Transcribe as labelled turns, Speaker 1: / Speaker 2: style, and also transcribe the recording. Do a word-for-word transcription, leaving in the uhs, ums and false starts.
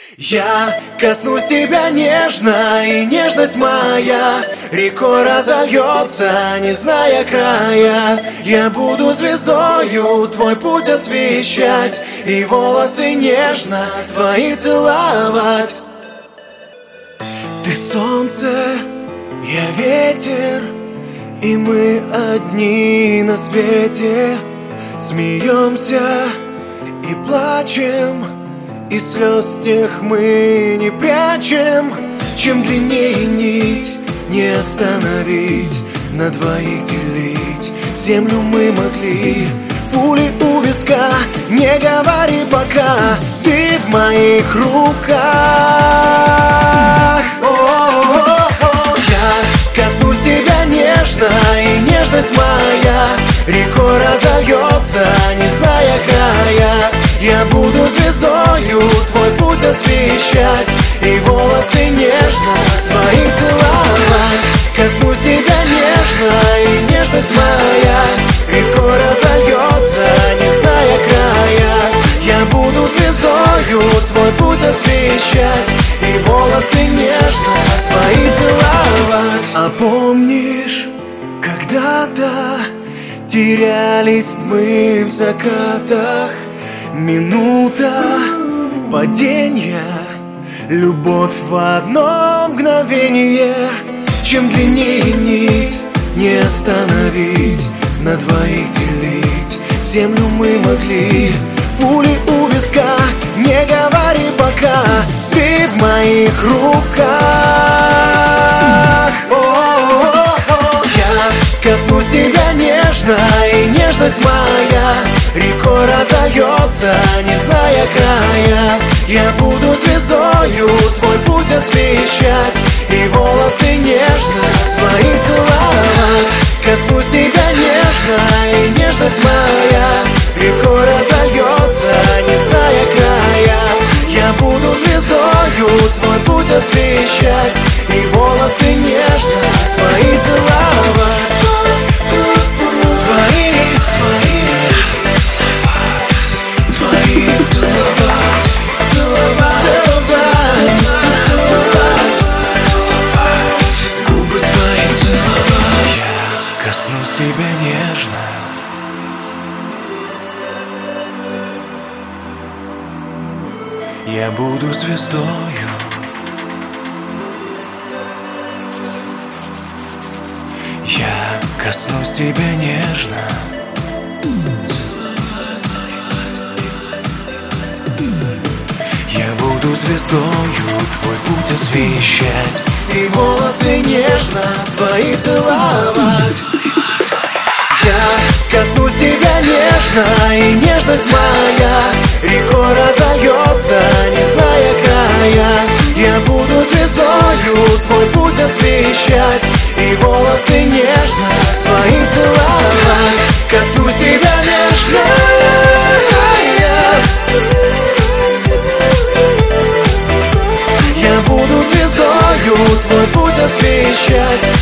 Speaker 1: Я коснусь тебя нежно, и нежность моя рекой разольется, не зная края. Я буду звездою твой путь освещать, и волосы нежно твои целовать. Ты солнце, я ветер, и мы одни на свете. Смеемся и плачем, и слез тех мы не прячем. Чем длиннее нить, не остановить, на двоих делить землю мы могли. Пули у виска, не говори пока, ты в моих руках. О-о-о-о. Я коснусь тебя нежно, и нежность моя рекой разольется, не зная края. Я буду звездою твой путь освещать, и волосы нежно твои целовать. Коснусь тебя нежно, и нежность моя рекой разольется, не зная края. Я буду звездою твой путь освещать, и волосы нежно твои целовать. А помнишь, когда-то терялись мы в закатах? Минута падения, любовь в одно мгновение. Чем длиннее нить, не остановить, на двоих делить землю мы могли. Пули у виска, не говори пока, ты в моих руках. О-о-о-о. Я коснусь тебя нежно, и нежность моя рекой разольется, не зная края. Я буду звездою твой путь освещать, и волосы нежно твои целовать. Коснусь тебя нежно, и нежность моя рекой разольется, не зная края. Я буду звездою твой путь освещать, и волосы нежно твои целовать. Твои, твои, твои целовать, целовать, целовать, целовать, губы твои целовать. Я коснусь тебя нежно, я буду звездою. Я коснусь тебя нежно. Я буду звездою твой путь освещать, и волосы нежно твои целовать. Я коснусь тебя нежно, и нежность моя рекой разольется, не зная края. Я буду звездою твой путь освещать, и волосы нежно твои целовать. Коснусь тебя нежно, я буду звездою твой путь освещать,